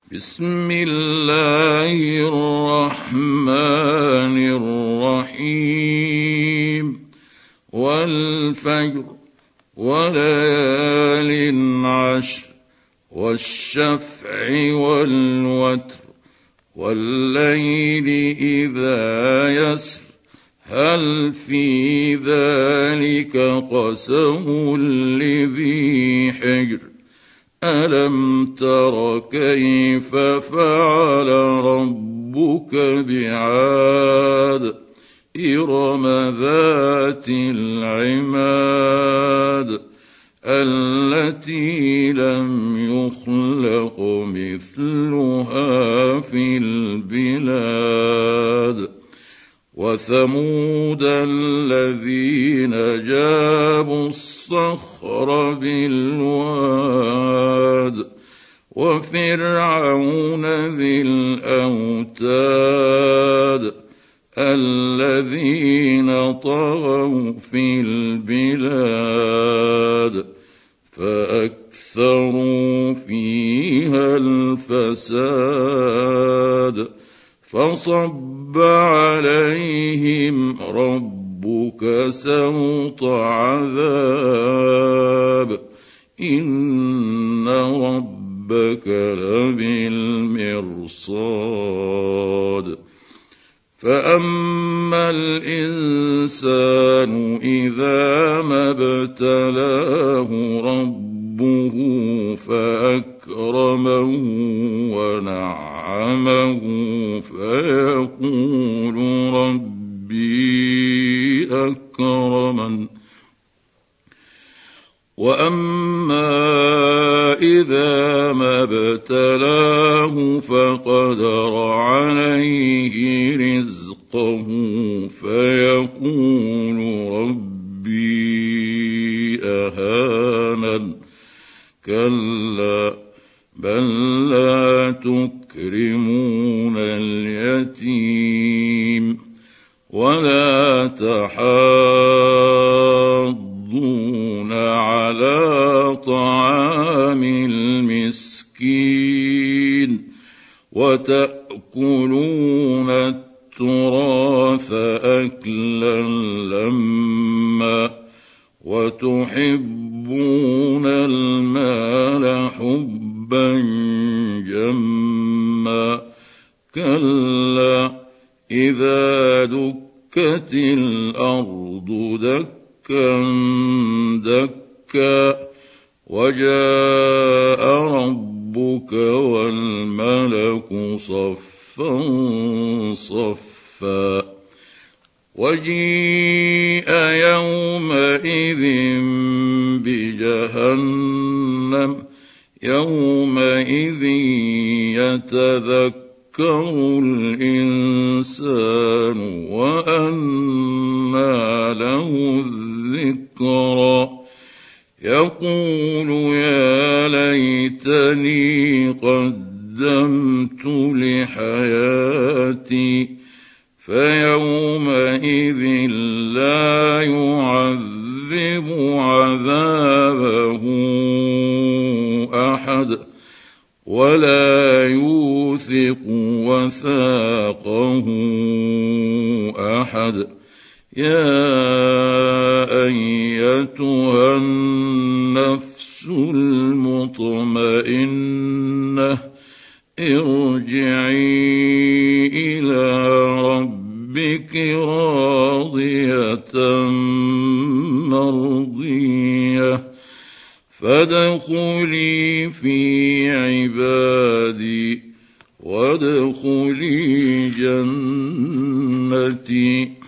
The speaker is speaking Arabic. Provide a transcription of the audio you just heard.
بسم الله الرحمن الرحيم والفجر وليال عشر والشفع والوتر والليل إذا يسر هل في ذلك قسم لذي حجر ألم تر كيف فعل ربك بعاد إرم ذات العماد التي لم يخلق مثلها في البلاد وثمود الذين جابوا الصخر بالواد وفرعون ذي الأوتاد الذين طغوا في البلاد فأكثروا فيها الفساد فصب عليهم ربك سوط عذاب إن ربك لبالمرصاد فأما الإنسان إذا ما ابتلاه ربه فأكرمه ونعمه فيقول ربي أكرمن وأما إذا ما ابتلاه فقدر عليه رزقه فيقول ربي أهانن كلا بل لا تكرمون اليتيم ولا تحاضون على طعام المسكين وتأكلون التراث أكلا لما وتحبون المال حبا جما كلا إذا دكت الأرض دكا دكا وجاء ربك والملك صفا صفا وجيء يومئذ بجهنم يومئذ يتذكر الإنسان وأنى له الذكرى يقول يا ليتني قدمت لحياتي فيومئذ لا يعذب عذابه أحد ولا يوثق وثاقه أحد يا أيتها النفس المطمئنة ارجعي إلى ربك راضية مرضية فادخلي في عبادي وادخلي جنتي